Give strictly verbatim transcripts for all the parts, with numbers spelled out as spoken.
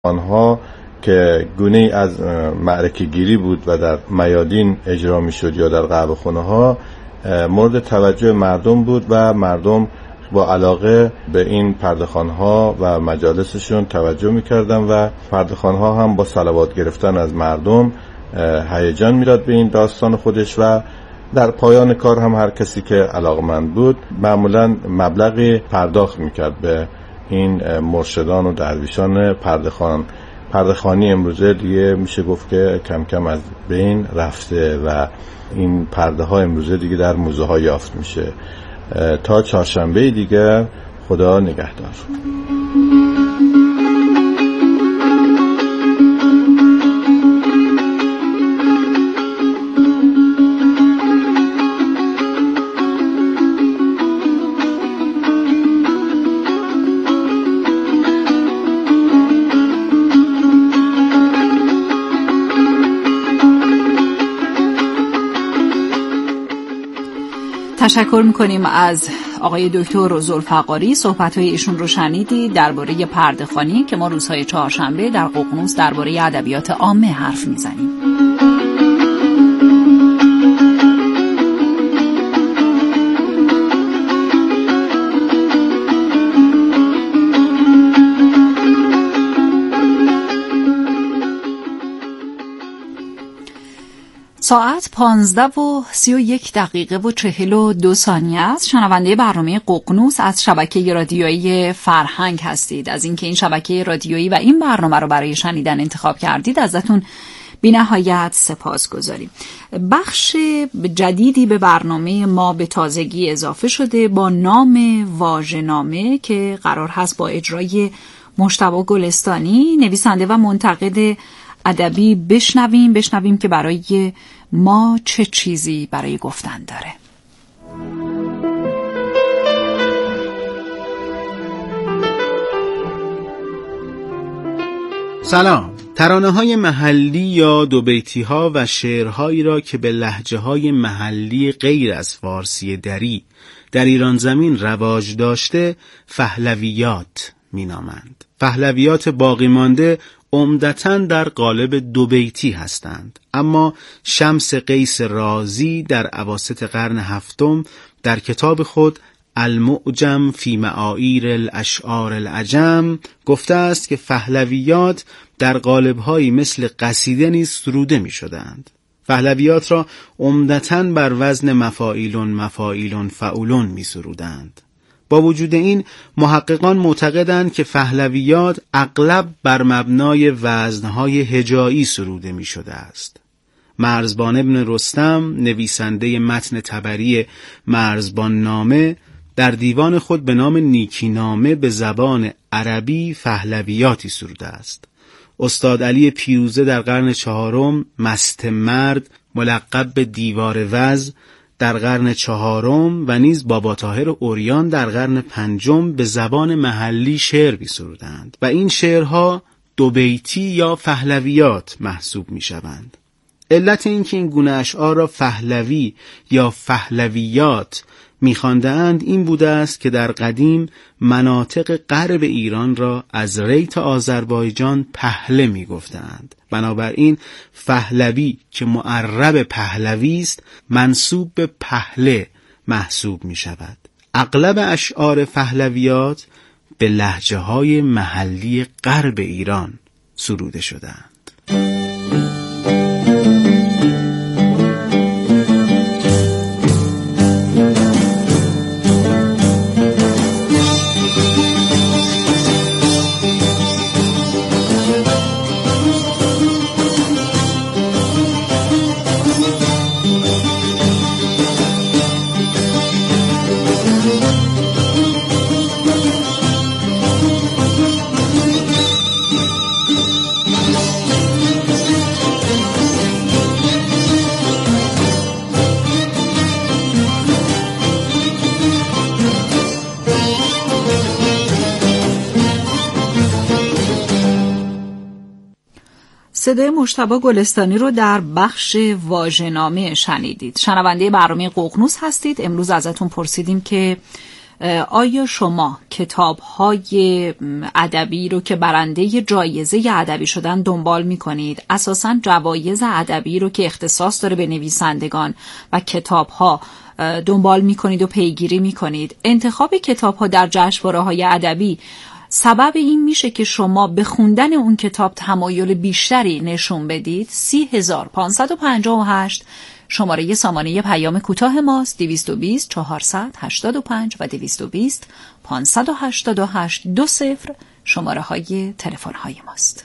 آنها که گونه‌ای از معرکه گیری بود و در میادین اجرا می‌شد یا در قهوه خانه‌ها مورد توجه مردم بود و مردم با علاقه به این پردهخوان‌ها و مجالسشون توجه می‌کردن و پردهخوان‌ها هم با صلوات گرفتن از مردم هیجان می‌داد به این داستان خودش و در پایان کار هم هر کسی که علاقمند بود معمولاً مبلغی پرداخت می‌کرد به این مرشدان و درویشان پردهخوان. پردهخوانی امروزه دیگه میشه گفت که کم کم از بین رفته و این پرده ها امروزه دیگه در موزه ها یافت میشه. تا چهارشنبه دیگه خدا نگهدار. تشکر میکنیم از آقای دکتر ذوالفقاری. صحبت‌های ایشون رو شنیدید درباره پردهخوانی که ما روزهای چهارشنبه در ققنوس درباره ادبیات عامه حرف میزنیم. ساعت پانزده و سی و یک دقیقه و چهل و دو ثانیه است. شنونده برنامه ققنوس از شبکه رادیویی فرهنگ هستید. از اینکه این شبکه رادیویی و این برنامه رو برای شنیدن انتخاب کردید ازتون بی نهایت سپاس گذاریم. بخش جدیدی به برنامه ما به تازگی اضافه شده با نام واژه‌نامه که قرار هست با اجرای مجتبی گلستانی نویسنده و منتقد ادبی بشنویم بشنویم که برای ما چه چیزی برای گفتن داره. سلام. ترانه‌های محلی یا دو بیتی ها و شعرهایی را که به لهجه‌های محلی غیر از فارسی دری در ایران زمین رواج داشته پهلویات می‌نامند. پهلویات باقی مانده عمدتاً در قالب دو بیتی هستند، اما شمس قیس رازی در اواسط قرن هفتم در کتاب خود المعجم فی معایر الاشعار العجم گفته است که پهلویات در قالب‌هایی مثل قصیده نیز سروده می‌شدند. پهلویات را عمدتاً بر وزن مفاعیلون مفاعیلون فعولون می‌سرودند. با وجود این محققان معتقدند که پهلویات اغلب بر مبنای وزنهای هجایی سروده می شده است. مرزبان ابن رستم نویسنده متن طبری مرزبان نامه در دیوان خود به نام نیکی نامه به زبان عربی پهلویاتی سروده است. استاد علی پیروزه در قرن چهارم مست مرد ملقب به دیوار وز در قرن چهارم و نیز بابا طاهر اوریان در قرن پنجم به زبان محلی شعر بیسرودند و این شعرها دو بیتی یا پهلویات محسوب می شوند. علت این که این گونه اشعار را پهلوی یا پهلویات می خواندند این بوده است که در قدیم مناطق غرب ایران را از ری تا آذربایجان پهله می گفتند. بنابراین پهلوی که معرب پهلوی است منسوب به پهله محسوب می شود. اغلب اشعار پهلویات به لهجه های محلی غرب ایران سروده شدند. صدای مجتبی گلستانی رو در بخش واژه‌نامه شنیدید. شنونده برنامه ققنوس هستید. امروز ازتون پرسیدیم که آیا شما کتاب‌های ادبی رو که برنده جایزه ادبی شدن دنبال می‌کنید؟ اساساً جوایز ادبی رو که اختصاص داره به نویسندگان و کتاب‌ها دنبال می‌کنید و پیگیری می‌کنید. انتخاب کتاب‌ها در جشنواره‌های ادبی سبب این میشه که شما به خوندن اون کتاب تمایل بیشتری نشون بدید. سی هزار پانصد و پنجاه و هشت شماره سامانه پیام کوتاه ماست. دویست و بیست چهارصد هشتاد و پنج و دویست و بیست پانصد و هشتاد و هشت دو صفر شماره های تلفن های ماست.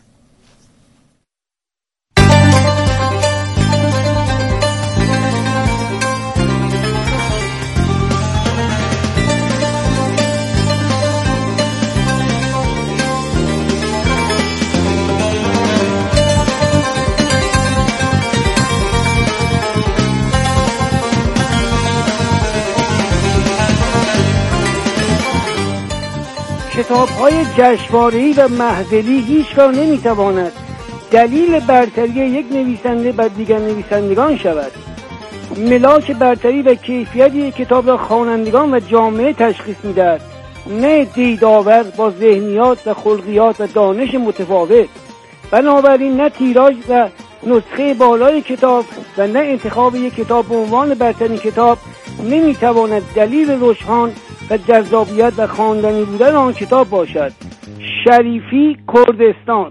کتاب‌های جشنواره‌ای و محفلی هیچگاه نمی‌تواند دلیل برتری یک نویسنده بر دیگر نویسندگان شود. ملاک برتری و کیفیت یک کتاب را خوانندگان و جامعه تشخیص می‌دهد، نه دیدآور با ذهنیات و خلقیات و دانش متفاوت. بنابراین نه تیراژ و نسخه بالای کتاب و نه انتخاب یک کتاب به عنوان برترین کتاب نمی‌تواند دلیل رجحان و جذابیت و خواندنی بودن آن کتاب باشد. شریفی، کردستان.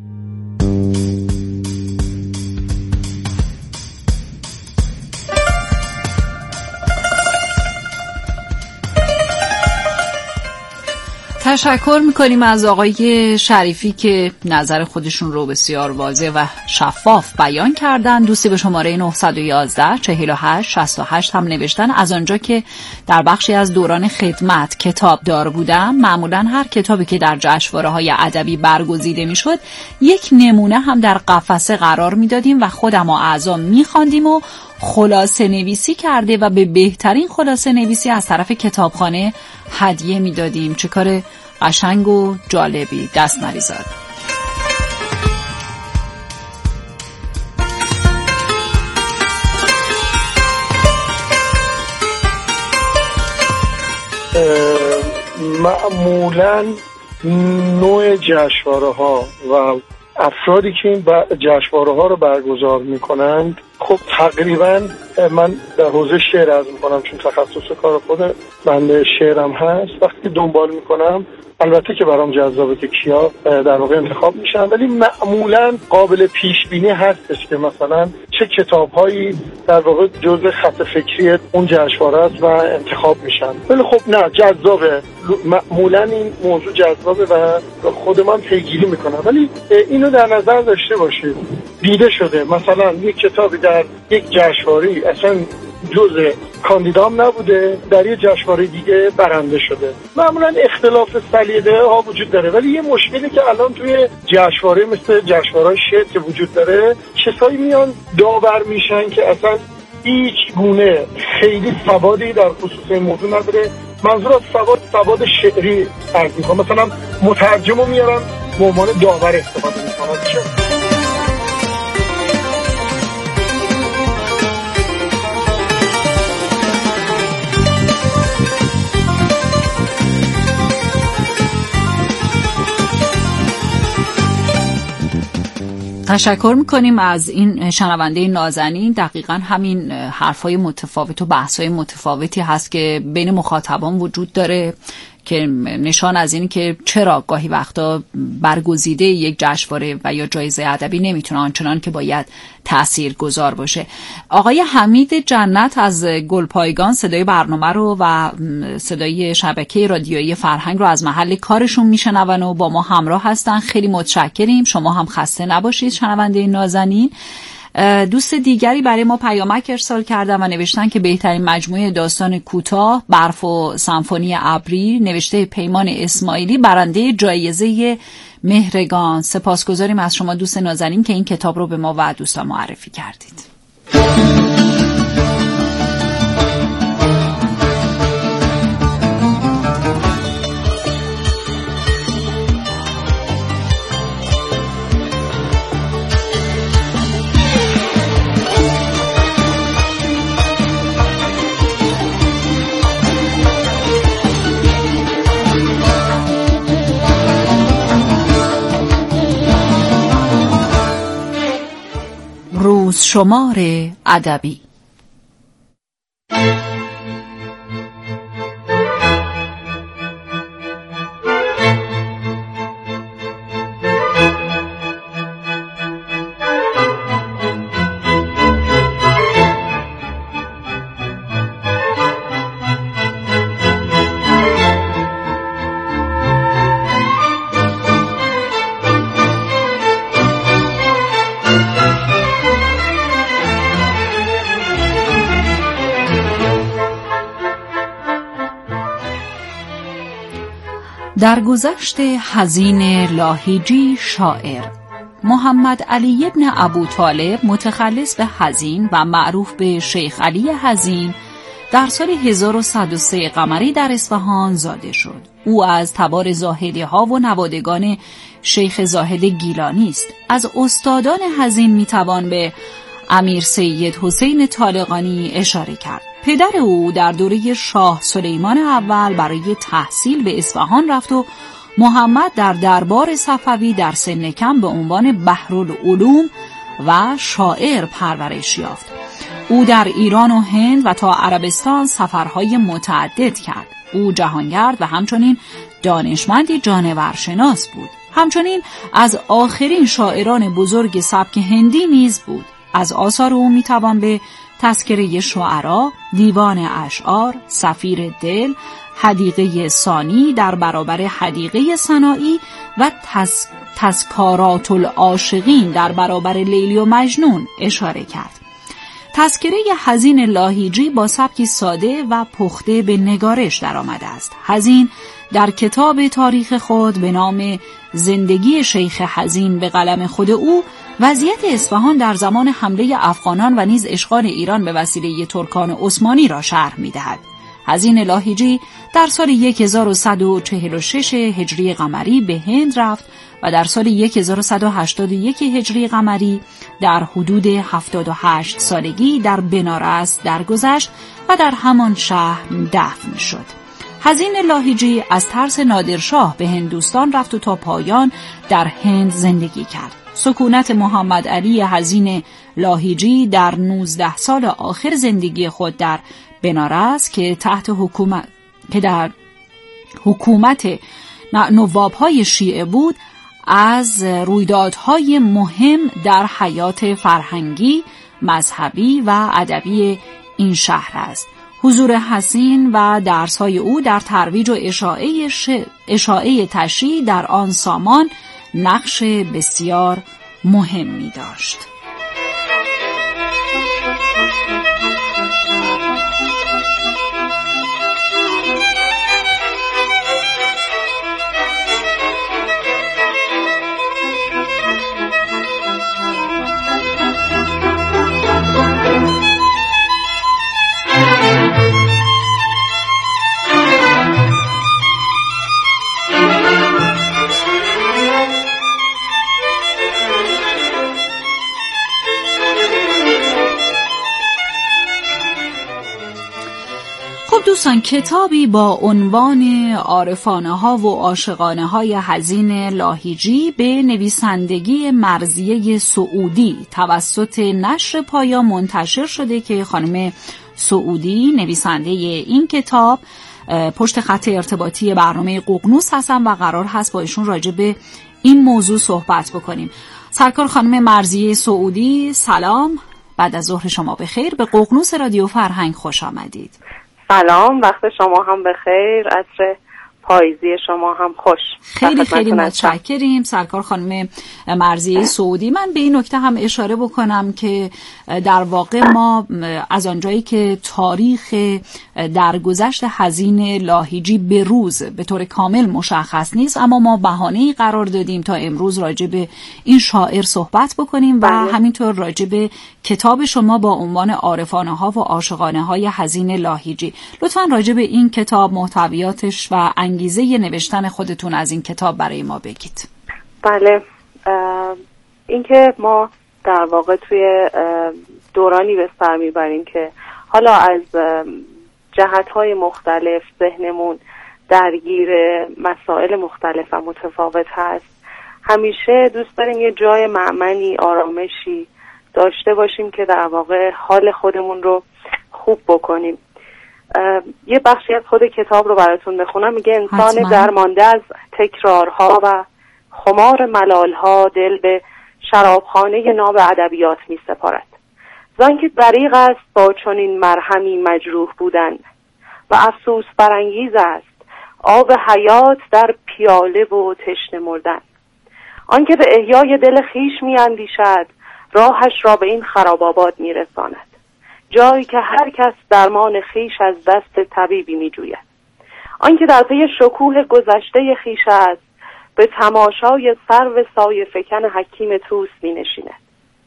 تشکر میکنیم از آقای شریفی که نظر خودشون رو بسیار واضح و شفاف بیان کردن. دوستی به شماره نه یک یک چهل و هشت شصت و هشت هم نوشتن از آنجا که در بخشی از دوران خدمت کتاب دار بودم، معمولا هر کتابی که در جشنواره‌های ادبی برگزیده میشد یک نمونه هم در قفسه قرار میدادیم و خودم و اعضا میخواندیم و خلاصه نویسی کرده و به بهترین خلاصه نویسی از طرف کتابخانه هدیه میدادیم. چه کار قشنگ و جالبی، دست نریزاد. معمولاً نوع جشنواره‌ها و افرادی که این جشنواره‌ها رو برگزار میکنند، خب تقریبا من در حوزه شعر عرض میکنم چون تخصص کار خود من شعرم هست، وقتی دنبال میکنم البته که برام جذابه که کیا در واقع انتخاب میشن، ولی معمولا قابل پیش بینی هستش که مثلا چه کتاب‌هایی در واقع جزء خط فکری اون جشنواره است و انتخاب میشن. ولی خب نه، جذابه، معمولا این موضوع جذابه و خود من پیگیری میکنم. ولی اینو در نظر داشته باشید، دیده شده مثلا یک کتابی در یک جشنواره اصلا جزء کاندیدام نبوده، در یه جشنواره دیگه برنده شده. معمولا اختلاف سلیقه ها وجود داره، ولی یه مشکلی که الان توی جشنواره مثل جشنواره شعر که وجود داره، کسایی میان داور میشن که اصلا هیچ گونه خیلی سوادی در خصوص این موضوع نداره. منظور از سواد سواد شعری عرض میکنم، مثلا مترجمو میارن به عنوان داور استفاده میکنن. تشکر میکنیم از این شنونده نازنین. دقیقاً همین حرفای متفاوت و بحثای متفاوتی هست که بین مخاطبان وجود داره که نشان از این که چرا گاهی وقتا برگزیده یک جشنواره و یا جایزه ادبی نمیتونه آنچنان که باید تاثیرگذار باشه. آقای حمید جنت از گلپایگان صدای برنامه رو و صدای شبکه رادیویی فرهنگ رو از محل کارشون میشنون و با ما همراه هستن. خیلی متشکریم. شما هم خسته نباشید شنونده نازنین. دوست دیگری برای ما پیامک ارسال کردن و نوشتن که بهترین مجموعه داستان کوتاه برف و سمفونی ابری نوشته پیمان اسماعیلی برنده جایزه مهرگان. سپاسگزاریم از شما دوست نازنین که این کتاب رو به ما و دوستان معرفی کردید. روز شمار ادبی. در گذشت حزین لاهیجی شاعر محمد علی ابن ابوطالب متخلص به حزین و معروف به شیخ علی حزین در سال هزار و صد و سه قمری در اصفهان زاده شد. او از تبار زاهدی ها و نوادگان شیخ زاهد گیلانی است. از استادان حزین میتوان به امیر سید حسین طالقانی اشاره کرد. پدر او در دوره شاه سلیمان اول برای تحصیل به اصفهان رفت و محمد در دربار صفوی در سن کم به عنوان بحرالعلوم و شاعر پرورش یافت. او در ایران و هند و تا عربستان سفرهای متعدد کرد. او جهانگرد و همچنین دانشمندی جانورشناس بود. همچنین از آخرین شاعران بزرگ سبک هندی نیز بود. از آثار او میتوان به تذکره شعرا، دیوان اشعار، سفیر دل، حدیقه ثانی در برابر حدیقه سنایی و تز... تذکارات العاشقین در برابر لیلی و مجنون اشاره کرد. تذکره حزین لاهیجی با سبکی ساده و پخته به نگارش درآمده است. حزین در کتاب تاریخ خود به نام زندگی شیخ حزین به قلم خود او وضعیت اصفهان در زمان حمله افغانان و نیز اشغال ایران به وسیله ترکان عثمانی را شرح می‌دهد. حزین لاهیجی در سال هزار و صد و چهل و شش هجری قمری به هند رفت و در سال هزار و صد و هشتاد و یک هجری قمری در حدود هفتاد و هشت سالگی در بنارس درگذشت و در همان شهر دفن شد. حزین لاهیجی از ترس نادرشاه به هندوستان رفت و تا پایان در هند زندگی کرد. سکونت محمد علی حزین لاهیجی در نوزده سال آخر زندگی خود در بنارس که تحت حکومت که در حکومت نواب‌های شیعه بود، از رویدادهای مهم در حیات فرهنگی، مذهبی و ادبی این شهر است. حضور حزین و درس‌های او در ترویج و اشاعه ش... اشاعه تشیع در آن سامان نقش بسیار مهمی داشت. دوستان، کتابی با عنوان عارفانه ها و عاشقانه های حزین لاهیجی به نویسندگی مرضیه سعودی توسط نشر پایا منتشر شده که خانم سعودی نویسنده این کتاب پشت خط ارتباطی برنامه ققنوس هستن و قرار هست با ایشون راجع به این موضوع صحبت بکنیم. سرکار خانم مرضیه سعودی، سلام، بعد از ظهر شما بخیر، به ققنوس رادیو فرهنگ خوش آمدید. سلام، وقت شما هم بخیر، عصر پاییزی شما هم خوش. خیلی خیلی متشکریم سرکار خانم مرضیه سعودی. من به این نکته هم اشاره بکنم که در واقع ما از آنجایی که تاریخ درگذشت حزین لاهیجی به روز به طور کامل مشخص نیست، اما ما بهانه‌ای قرار دادیم تا امروز راجع به این شاعر صحبت بکنیم و همینطور راجع به کتاب شما با عنوان عارفانه ها و عاشقانه های حزین لاهیجی. لطفاً راجع به این کتاب، محتویاتش و انگیزه نوشتن خودتون از این کتاب برای ما بگید. بله، اینکه ما در واقع توی دورانی به سر میبریم که حالا از جهت‌های مختلف ذهنمون درگیر مسائل مختلف و متفاوت هست. همیشه دوست داریم یه جای مأمنی، آرامشی داشته باشیم که در واقع حال خودمون رو خوب بکنیم. یه بخشی از خود کتاب رو براتون بخونم. میگه انسان درمانده از تکرارها و خمار ملالها دل به شرابخانه ناب ادبیات می سپارد. زان که دریغ است با چنین مرهمی مجروح بودن و افسوس برانگیز است آب حیات در پیاله و تشنه مردن. آنکه به احیای دل خیش می اندیشد راهش را به این خراب آباد می رساند، جایی که هر کس درمان خیش از دست طبیبی می جوید. آنکه در پی شکوه گذشته خیش است به تماشای سرو سایه فکن حکیم توس می نشیند.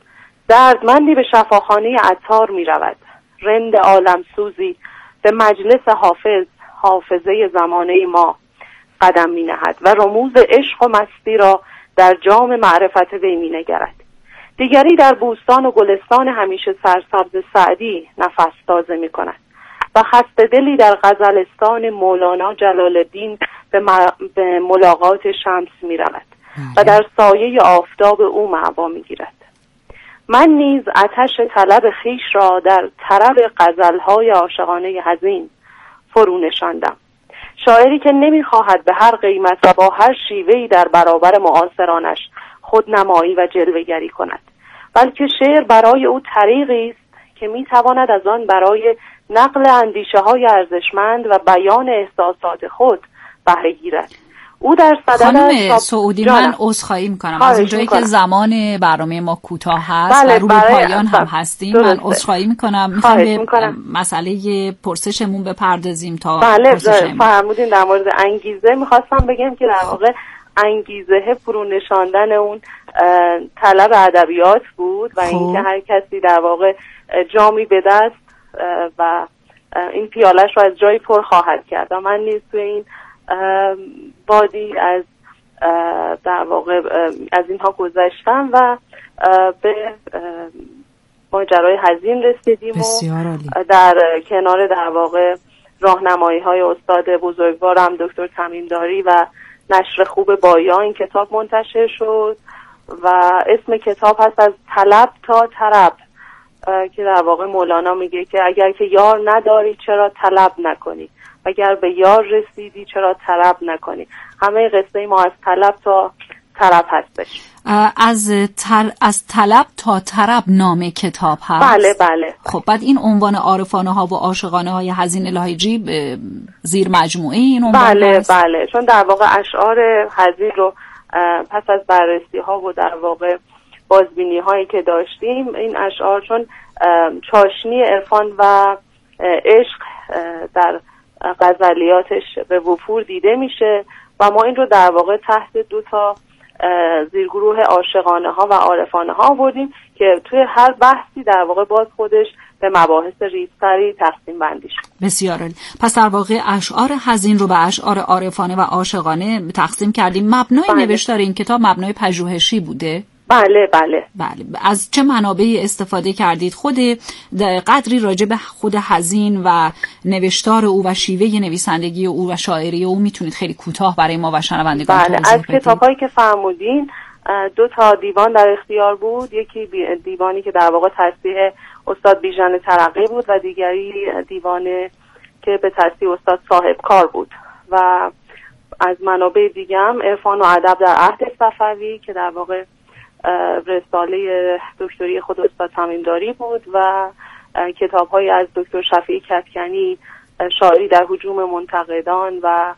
دردمندی به شفاخانه عطار می رود، رند عالم سوزی به مجلس حافظ حافظه زمانه ما قدم می نهد و رموز عشق و مستی را در جام معرفت وی می نگرد. دیگری در بوستان و گلستان همیشه سرسبز سعدی نفس تازه می کند و خسته دلی در غزلستان مولانا جلال الدین به, به ملاقات شمس می رود و در سایه آفتاب او معوا می گیرد. من نیز آتش طلب خیش را در طرب غزلهای عاشقانه حزین فرو نشاندم. شاعری که نمی خواهد به هر قیمت و با هر شیوهی در برابر معاصرانش خودنمایی و جلوه‌گری کند، بلکه شعر برای او طریقی است که می تواند از آن برای نقل اندیشه های ارزشمند و بیان احساسات خود بهره گیرد. او در صدد خانم سعودی من عذرخواهی میکنم از اونجایی که زمان برنامه ما کوتاه هست بله، و رو به پایان هم هستیم. من عذرخواهی میکنم، میخوام به مسئله پرسشمون بپردازیم تا بله فرمودین. در مورد انگیزه میخواستم بگم که در واقع انگیزه فرو نشاندن اون طلب ادبیات بود و اینکه هر کسی در واقع جامی به دست و این پیالش رو از جایی پر خواهد کرد. و من نیز توی این بادی از در واقع از اینها گذشتم و به ماجرای حزین رسیدیم و در کنار در واقع راهنمایی های استاد بزرگوارم دکتر تمیمداری و نشر خوب بایا این کتاب منتشر شد و اسم کتاب هست از طلب تا طرب، که در واقع مولانا میگه که اگر که یار نداری چرا طلب نکنی، اگر به یار رسیدی چرا طلب نکنی. همه قصه ما از طلب تا طرب هستش. از تل... از طلب تا طرب نام کتاب هست. بله بله. خب بعد این عنوان عارفانه ها و عاشقانه های حزین لاهیجی زیر مجموعه این عنوان بله هست؟ بله، چون در واقع اشعار حزین رو پس از بررسی ها و در واقع بازبینی هایی که داشتیم، این اشعار چون چاشنی عرفان و عشق در غزلیاتش به وفور دیده میشه و ما این رو در واقع تحت دو تا زیرگروه عاشقانه ها و عارفانه ها آوردیم که توی هر بحثی در واقع باز خودش به مباحث ریزتری تقسیم بندی شد. بسیار عالی. پس در واقع اشعار حزین رو به اشعار عارفانه و عاشقانه تقسیم کردیم. مبنای بله. نوشتار این کتاب مبنای پژوهشی بوده؟ بله بله. بله. از چه منابعی استفاده کردید؟ خود قدری راجع به خود حزین و نوشتار او و شیوه نویسندگی او و شاعری او میتونید خیلی کوتاه برای ما و شنوندگان بله. توضیح بدید؟ از کتاب‌هایی که فرمودین دو تا دیوان در اختیار بود، یکی دیوانی که در واقع تصحیح استاد بیژن ترقی بود و دیگری دیوان که به تصحیح استاد صاحب کار بود. و از منابع دیگه هم عرفان و ادب در عهد صفوی که در واقع رساله دکتری خود استاد تمیمداری بود و کتاب‌های از دکتر شفیعی کدکنی شاعری در هجوم منتقدان و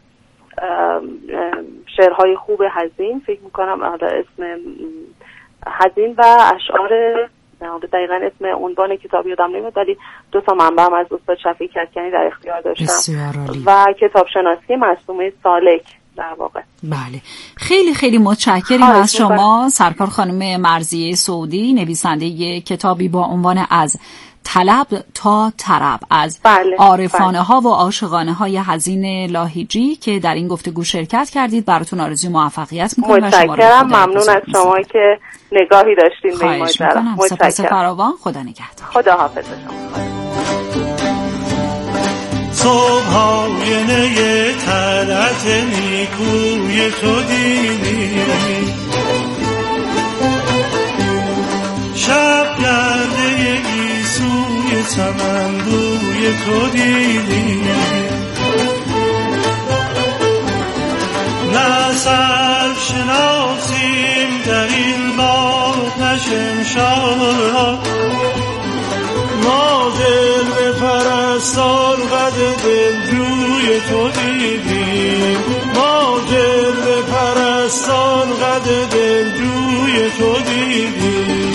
شعرهای خوب حزین، فکر میکنم اسم حزین و اشعار دقیقاً اسم عنوان کتاب یادم نمیاد، ولی دو تا منبع هم از استاد شفیعی کدکنی در اختیار داشتم و کتاب شناسی معصومه سالک در واقع. بله، خیلی خیلی متشکریم از شما سرکار خانم مرضیه سعودی، نویسنده کتابی با عنوان از طلب تا طرب از بله، عارفانه بله. ها و عاشقانه های حزین لاهیجی که در این گفتگو شرکت کردید. براتون آرزوی موفقیت میکنم. متشکرم، ممنون از شما که نگاهی داشتین به این ماجرا. متشکرم. سپاس فراوان. خدا نگهدار. خدا حافظ شما. صبحای نی طلعت نیکوی تو دیدی، شب سمن بوی تو دیدیم. نه سرشناسیم در این باغ نه شمشاد، ما دل به پرستان قد دلجوی تو دیدیم. ما دل به پرستان قد دلجوی تو دیدیم.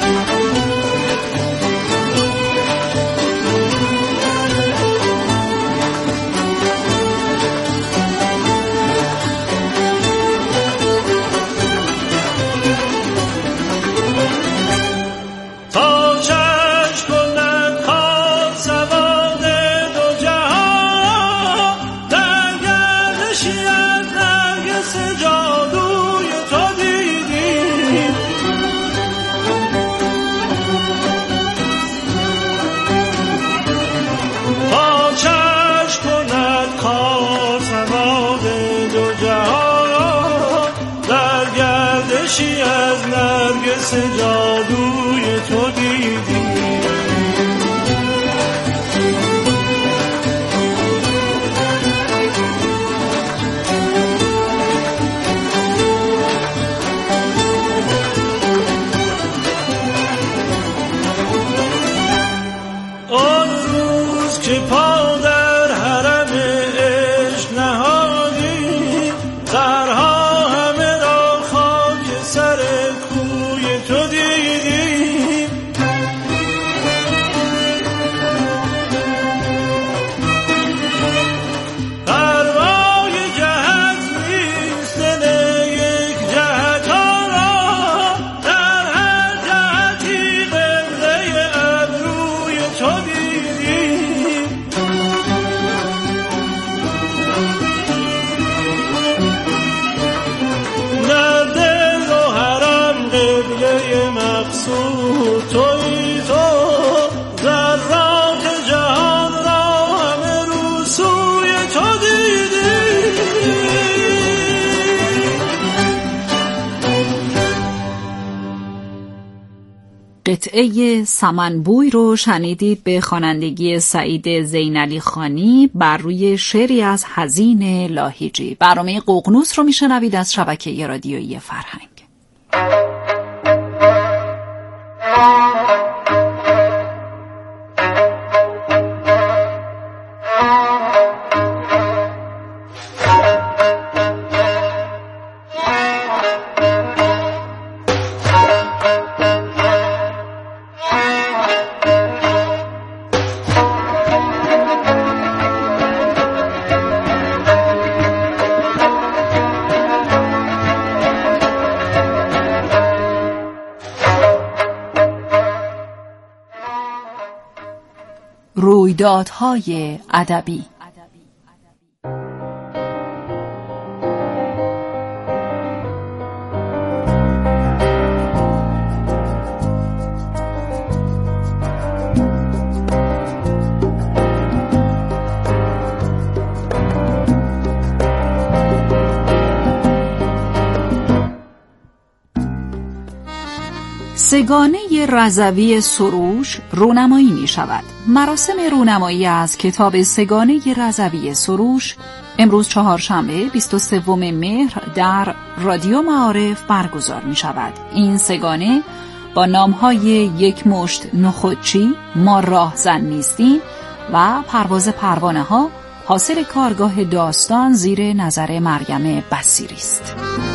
جادوی تو دیدیم. آن روز که پا در حرم عشق نهادی، درها همه را خاک سر تو دیدیم. پروای جهت نیست دل یک جهت‌ها را، در هر جهتی قبله ابروی تو دیدیم. در دل و حرم قبله مقصود تویی تو، ذرات جهان را همه رو سوی تو دیدیم. قطعه سمنبوی رو شنیدید به خوانندگی سعید زینعلی خانی بر روی شعری از حزین لاهیجی. برنامه ققنوس رو میشنوید از شبکه رادیویی فرهنگ. رویدادهای ادبی. سگانه رضوی سروش رونمایی می شود. مراسم رونمایی از کتاب سگانه رضوی سروش امروز چهارشنبه بیست و سوم مهر در رادیو معارف برگزار می شود. این سگانه با نامهای یک مشت نخودچی، ما راهزن نیستیم و پرواز پروانه ها حاصل کارگاه داستان زیر نظر مریم بصیری است.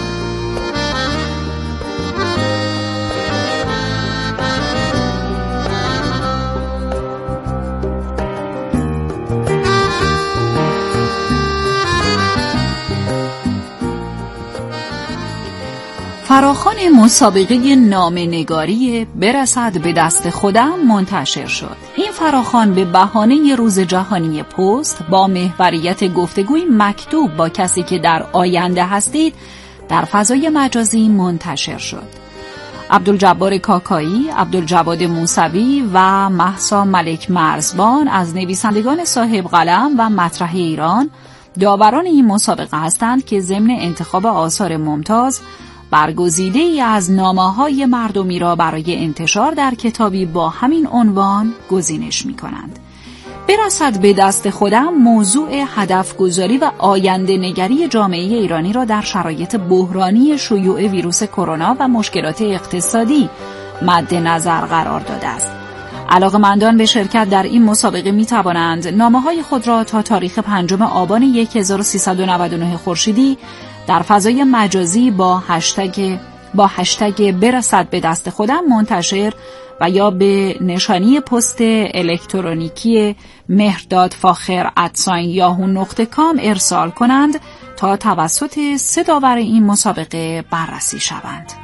فراخوان مسابقه نامه‌نگاری برسد به دست خودم منتشر شد. این فراخوان به بهانه روز جهانی پست با محوریت گفتگوی مکتوب با کسی که در آینده هستید در فضای مجازی منتشر شد. عبدالجبار کاکایی، عبدالجواد موسوی و مهسا ملک مرزبان از نویسندگان صاحب قلم و مطرح ایران داوران این مسابقه هستند که ضمن انتخاب آثار ممتاز برگزیده‌ای از نامه‌های مردمی را برای انتشار در کتابی با همین عنوان گزینش می‌کنند. برسد به دست خودم موضوع هدف گذاری و آینده نگری جامعه ایرانی را در شرایط بحرانی شیوع ویروس کرونا و مشکلات اقتصادی مد نظر قرار داده است. علاقه‌مندان به شرکت در این مسابقه می توانند نامه‌های خود را تا تاریخ پنجم آبان هزار و سیصد و نود و نه خورشیدی در فضای مجازی با هشتگ با هشتگ برسد به دست خودم منتشر و یا به نشانی پست الکترونیکی مهرداد فاخر ات یاهو نقطه کام ارسال کنند تا توسط سه داور این مسابقه بررسی شوند.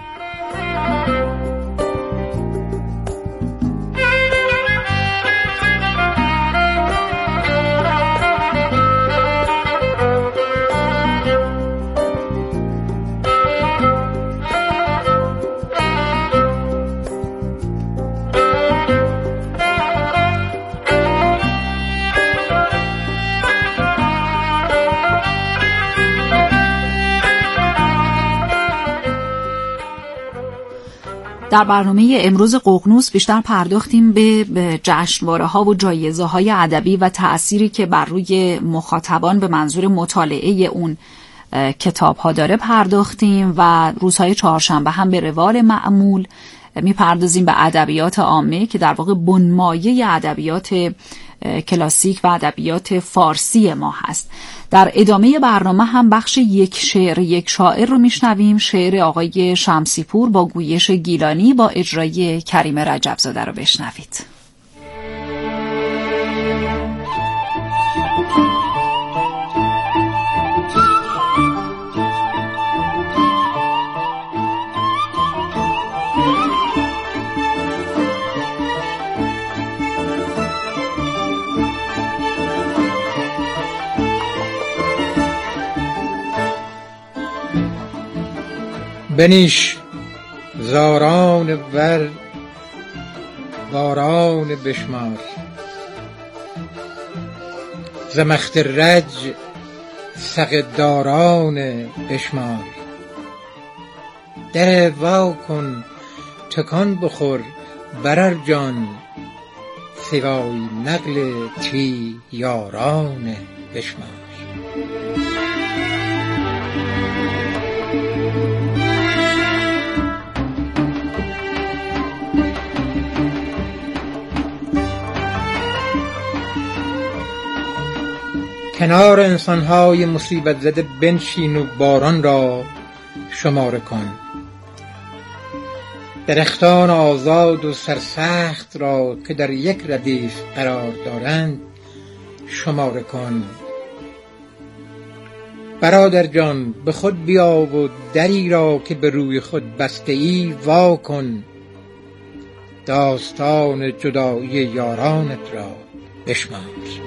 در برنامه امروز ققنوس بیشتر پرداختیم به جشنواره‌ها و جایزه‌های ادبی و تأثیری که بر روی مخاطبان به منظور مطالعه اون کتاب‌ها داره پرداختیم و روزهای چهارشنبه هم به روال معمول میپردازیم به ادبیات عامه که در واقع بنمایه ادبیات کلاسیک و ادبیات فارسی ما هست. در ادامه برنامه هم بخش یک شعر یک شاعر رو میشنویم. شعر آقای شمسی پور با گویش گیلانی با اجرای کریم رجبزاده رو بشنوید. بنیش زاران ور باران بشمار، زمخت رج سقداران بشمار. در وا کن تکان بخور برر جان، سوای نقل تی یاران بشمار. کنار انسان‌های مصیبت زده بنشین و باران را شماره کن. درختان آزاد و سرسخت را که در یک ردیف قرار دارند شماره کن. برادر جان به خود بیا و دری را که به روی خود بسته ای وا کن. داستان جدایی یارانت را بشمار.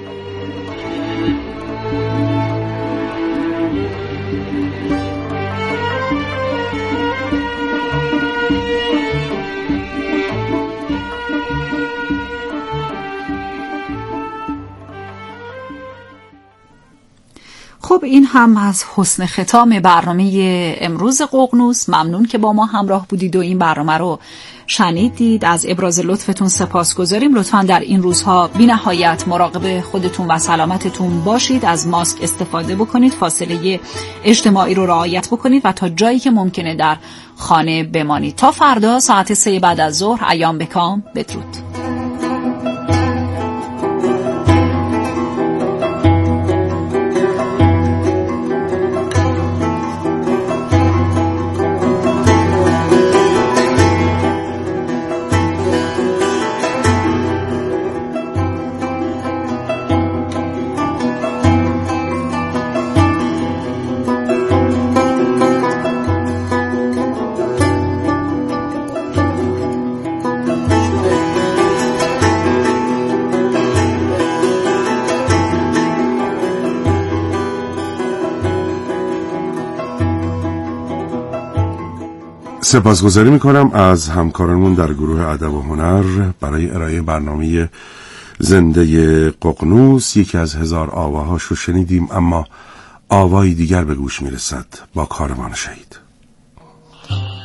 خب این هم از حسن ختام برنامه امروز ققنوس. ممنون که با ما همراه بودید و این برنامه رو شنیدید. از ابراز لطفتون سپاسگزاریم. لطفاً در این روزها بی نهایت مراقب خودتون و سلامتتون باشید. از ماسک استفاده بکنید، فاصله اجتماعی رو رعایت بکنید و تا جایی که ممکنه در خانه بمانید. تا فردا ساعت سه بعد از ظهر. ایام بکام. بدرود. سپاسگزاری میکنم از همکارانمون در گروه ادب و هنر برای ارائه برنامه زنده ققنوس. یکی از هزار آواهاش رو شنیدیم، اما آوای دیگر به گوش میرسد با کاروان شهید. خواهد.